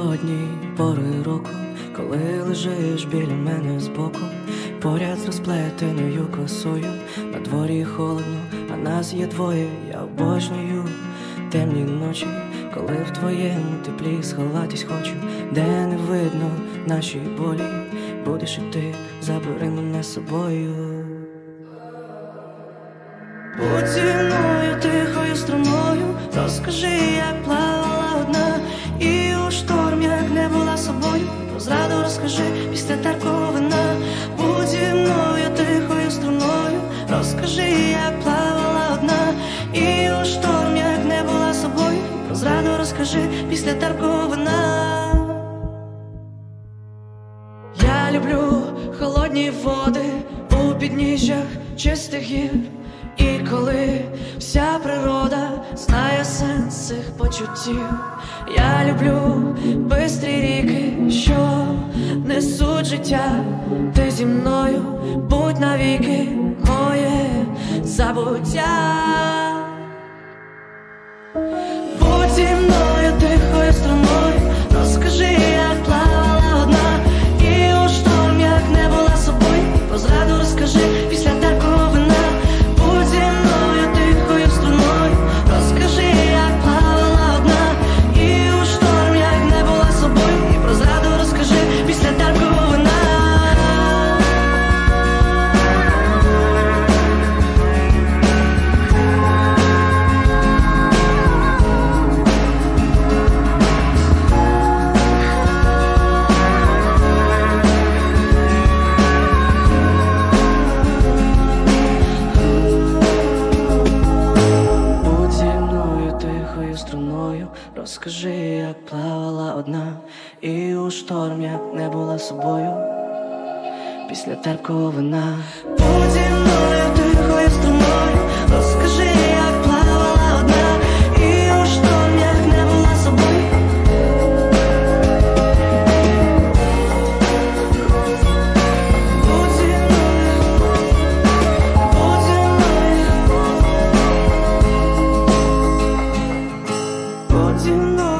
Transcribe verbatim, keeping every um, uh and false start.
холодній пори року, коли лежиш біля мене збоку, поряд з розплетеною косою. На дворі холодно, а нас є двоє. Я обожнюю темні ночі, коли в твоєму теплі сховатись хочу, де не видно наші болі. Будеш і ти, забери мене з собою. Будь зі мною тихою струною, розкажи, як плавала одна, і у шторм, як не була собою. Про зраду розкажи після терпкого вина. Будь зі мною тихою струною, розкажи, як плавала одна, і у шторм, як не була собою. Про зраду розкажи після терпкого вина. Я люблю холодні води у підніжжях чистих гір, і коли вся природа знає сенс цих почуттів. Я люблю бистрі ріки, що несуть життя. Ти зі мною, будь навіки моє забуття. Будь зі мною тихою струною, розкажи, як плавала одна, і у шторм, як не була собою. Про зраду розкажи після терпкого вина. Будь зі мною тихою струною, розкажи, як плавала одна, і у шторм, як не була собою. І про зраду розкажи після терпкого вина. Розкажи, як плавала одна, і у шторм, як не була собою після терпкого вина. Будь зі мною тихою струною, розкажи, як плавала одна, і у шторм, як не була собою. Будь зі мною, будь зі мною, будь зі мною.